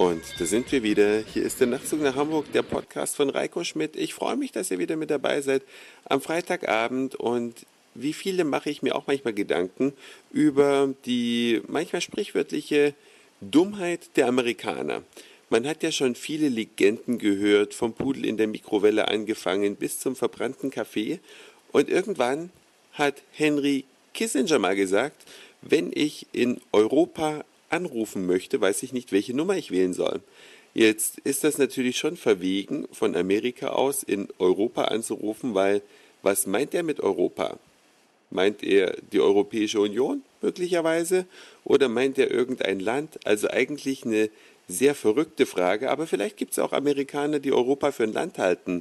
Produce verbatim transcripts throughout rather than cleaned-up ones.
Und da sind wir wieder. Hier ist der Nachtzug nach Hamburg, der Podcast von Reiko Schmidt. Ich freue mich, dass ihr wieder mit dabei seid am Freitagabend. Und wie viele mache ich mir auch manchmal Gedanken über die manchmal sprichwörtliche Dummheit der Amerikaner. Man hat ja schon viele Legenden gehört, vom Pudel in der Mikrowelle angefangen bis zum verbrannten Kaffee. Und irgendwann hat Henry Kissinger mal gesagt, wenn ich in Europa anrufen möchte, weiß ich nicht, welche Nummer ich wählen soll. Jetzt ist das natürlich schon verwegen, von Amerika aus in Europa anzurufen, weil was meint er mit Europa? Meint er die Europäische Union möglicherweise oder meint er irgendein Land? Also eigentlich eine sehr verrückte Frage, aber vielleicht gibt es auch Amerikaner, die Europa für ein Land halten,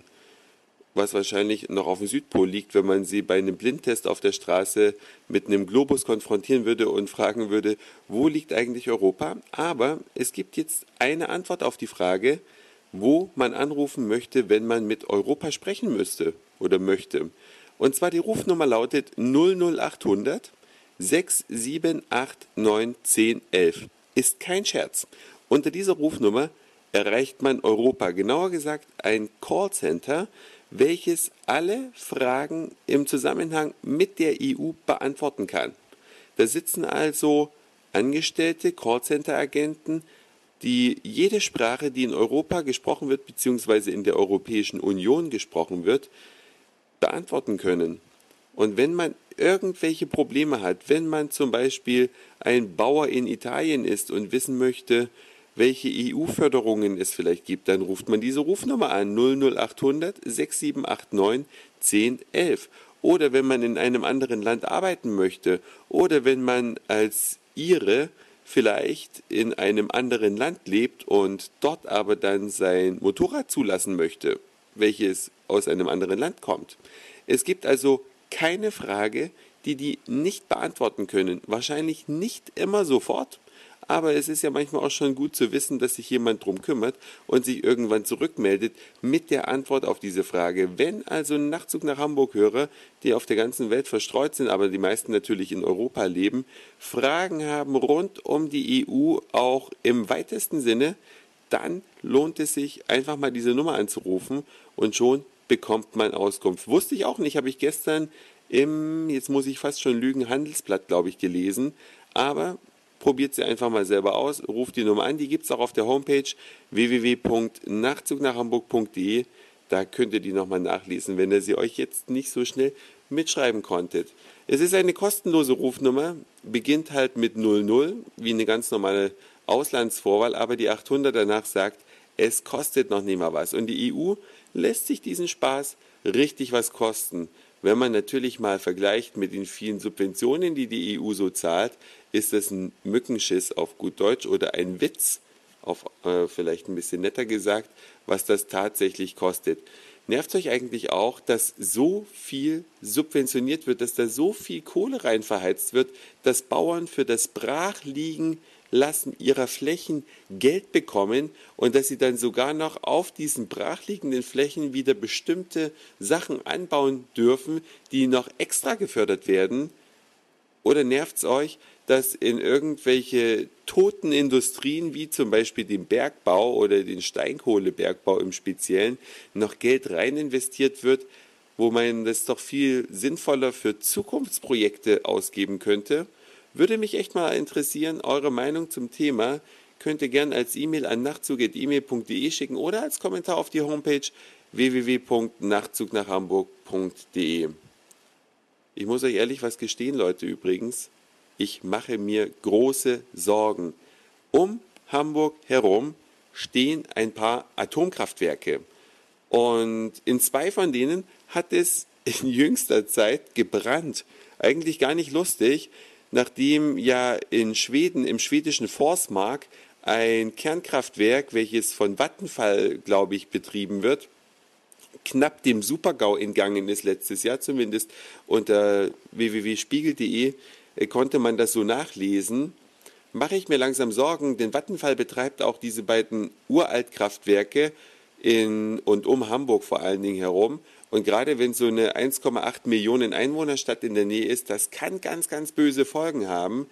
was wahrscheinlich noch auf dem Südpol liegt, wenn man sie bei einem Blindtest auf der Straße mit einem Globus konfrontieren würde und fragen würde, wo liegt eigentlich Europa? Aber es gibt jetzt eine Antwort auf die Frage, wo man anrufen möchte, wenn man mit Europa sprechen müsste oder möchte. Und zwar die Rufnummer lautet null null acht hundert sechs sieben acht neun zehn elf. Ist kein Scherz. Unter dieser Rufnummer erreicht man Europa, genauer gesagt ein Callcenter, welches alle Fragen im Zusammenhang mit der E U beantworten kann. Da sitzen also angestellte Callcenter-Agenten, die jede Sprache, die in Europa gesprochen wird, beziehungsweise in der Europäischen Union gesprochen wird, beantworten können. Und wenn man irgendwelche Probleme hat, wenn man zum Beispiel ein Bauer in Italien ist und wissen möchte, welche E U-Förderungen es vielleicht gibt, dann ruft man diese Rufnummer an, null null acht hundert sechs sieben acht neun zehn elf. Oder wenn man in einem anderen Land arbeiten möchte oder wenn man als Ire vielleicht in einem anderen Land lebt und dort aber dann sein Motorrad zulassen möchte, welches aus einem anderen Land kommt. Es gibt also keine Frage, die die nicht beantworten können. Wahrscheinlich nicht immer sofort, aber es ist ja manchmal auch schon gut zu wissen, dass sich jemand drum kümmert und sich irgendwann zurückmeldet mit der Antwort auf diese Frage. Wenn also ein Nachtzug nach Hamburg-Hörer, die auf der ganzen Welt verstreut sind, aber die meisten natürlich in Europa leben, Fragen haben rund um die E U, auch im weitesten Sinne, dann lohnt es sich, einfach mal diese Nummer anzurufen und schon bekommt man Auskunft. Wusste ich auch nicht, habe ich gestern im, jetzt muss ich fast schon lügen, Handelsblatt, glaube ich, gelesen, aber probiert sie einfach mal selber aus, ruft die Nummer an, die gibt es auch auf der Homepage w w w punkt nachtzug nach hamburg punkt de. Da könnt ihr die nochmal nachlesen, wenn ihr sie euch jetzt nicht so schnell mitschreiben konntet. Es ist eine kostenlose Rufnummer, beginnt halt mit null null, wie eine ganz normale Auslandsvorwahl, aber die achthundert danach sagt, es kostet noch nicht mal was. Und die E U lässt sich diesen Spaß richtig was kosten. Wenn man natürlich mal vergleicht mit den vielen Subventionen, die die E U so zahlt, ist das ein Mückenschiss auf gut Deutsch oder ein Witz, auf äh, vielleicht ein bisschen netter gesagt, was das tatsächlich kostet. Nervt euch eigentlich auch, dass so viel subventioniert wird, dass da so viel Kohle rein verheizt wird, dass Bauern für das Brachliegen lassen ihrer Flächen Geld bekommen und dass sie dann sogar noch auf diesen brachliegenden Flächen wieder bestimmte Sachen anbauen dürfen, die noch extra gefördert werden? Oder nervt es euch, dass in irgendwelche toten Industrien, wie zum Beispiel den Bergbau oder den Steinkohlebergbau im Speziellen, noch Geld rein investiert wird, wo man das doch viel sinnvoller für Zukunftsprojekte ausgeben könnte? Würde mich echt mal interessieren, eure Meinung zum Thema. Könnt ihr gerne als E-Mail an nachtzug at e mail punkt de schicken oder als Kommentar auf die Homepage w w w punkt nachtzug nach hamburg punkt de. Ich muss euch ehrlich was gestehen, Leute, übrigens. Ich mache mir große Sorgen. Um Hamburg herum stehen ein paar Atomkraftwerke. Und in zwei von denen hat es in jüngster Zeit gebrannt. Eigentlich gar nicht lustig, nachdem ja in Schweden, im schwedischen Forsmark, ein Kernkraftwerk, welches von Vattenfall, glaube ich, betrieben wird, knapp dem Super-GAU entgangen ist letztes Jahr, zumindest unter w w w punkt spiegel punkt de äh, konnte man das so nachlesen. Mache ich mir langsam Sorgen, denn Vattenfall betreibt auch diese beiden Uraltkraftwerke in und um Hamburg vor allen Dingen herum. Und gerade wenn so eine eins Komma acht Millionen Einwohnerstadt in der Nähe ist, das kann ganz, ganz böse Folgen haben.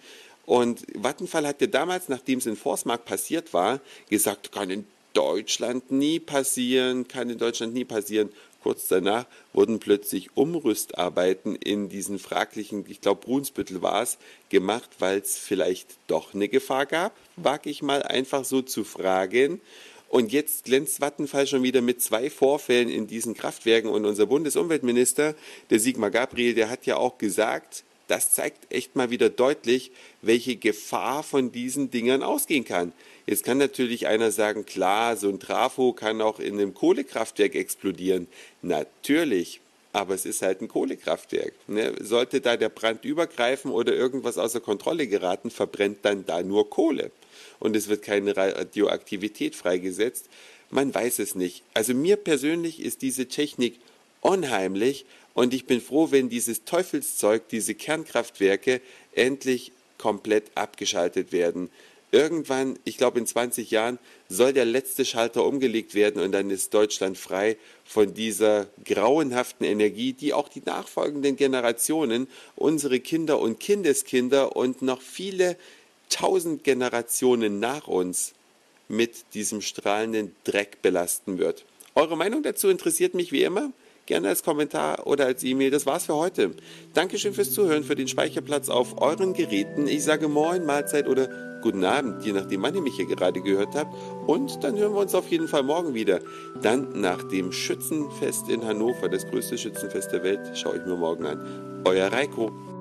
Und Vattenfall hat ja damals, nachdem es in Forsmark passiert war, gesagt, kann in Deutschland nie passieren, kann in Deutschland nie passieren. Kurz danach wurden plötzlich Umrüstarbeiten in diesen fraglichen, ich glaube Brunsbüttel war es, gemacht, weil es vielleicht doch eine Gefahr gab, wage ich mal einfach so zu fragen. Und jetzt glänzt Vattenfall schon wieder mit zwei Vorfällen in diesen Kraftwerken. Und unser Bundesumweltminister, der Sigmar Gabriel, der hat ja auch gesagt, das zeigt echt mal wieder deutlich, welche Gefahr von diesen Dingern ausgehen kann. Jetzt kann natürlich einer sagen, klar, so ein Trafo kann auch in einem Kohlekraftwerk explodieren. Natürlich, aber es ist halt ein Kohlekraftwerk. Ne? Sollte da der Brand übergreifen oder irgendwas außer Kontrolle geraten, verbrennt dann da nur Kohle. Und es wird keine Radioaktivität freigesetzt. Man weiß es nicht. Also mir persönlich ist diese Technik unheimlich und ich bin froh, wenn dieses Teufelszeug, diese Kernkraftwerke endlich komplett abgeschaltet werden. Irgendwann, ich glaube in zwanzig Jahren, soll der letzte Schalter umgelegt werden und dann ist Deutschland frei von dieser grauenhaften Energie, die auch die nachfolgenden Generationen, unsere Kinder und Kindeskinder und noch viele tausend Generationen nach uns mit diesem strahlenden Dreck belasten wird. Eure Meinung dazu interessiert mich wie immer. Gerne als Kommentar oder als E-Mail. Das war's für heute. Dankeschön fürs Zuhören, für den Speicherplatz auf euren Geräten. Ich sage Moin, Mahlzeit oder guten Abend, je nachdem, wann ihr mich hier gerade gehört habt. Und dann hören wir uns auf jeden Fall morgen wieder. Dann nach dem Schützenfest in Hannover, das größte Schützenfest der Welt, schaue ich mir morgen an. Euer Reiko.